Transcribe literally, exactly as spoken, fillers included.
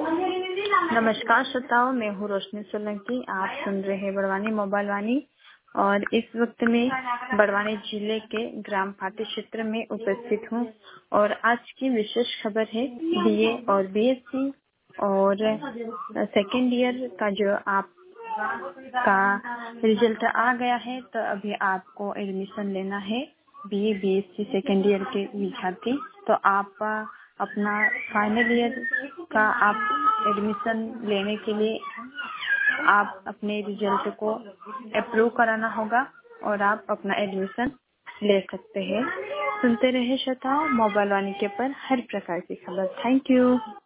नमस्कार श्रोताओं, मैं हूँ रोशनी सोलंकी। आप सुन रहे हैं बड़वानी मोबाइल वाणी और इस वक्त में बड़वानी जिले के ग्राम पाटी क्षेत्र में उपस्थित हूँ। और आज की विशेष खबर है बीए और बीएससी और सेकेंड ईयर का जो आप का रिजल्ट आ गया है, तो अभी आपको एडमिशन लेना है बीए बीएससी सेकेंड ईयर के विद्यार्थी। तो आप अपना फाइनल ईयर का आप एडमिशन लेने के लिए आप अपने रिजल्ट को अप्रूव कराना होगा और आप अपना एडमिशन ले सकते हैं। सुनते रहे श्रोताओं मोबाइल वाणी के पर हर प्रकार की खबर। Thank you.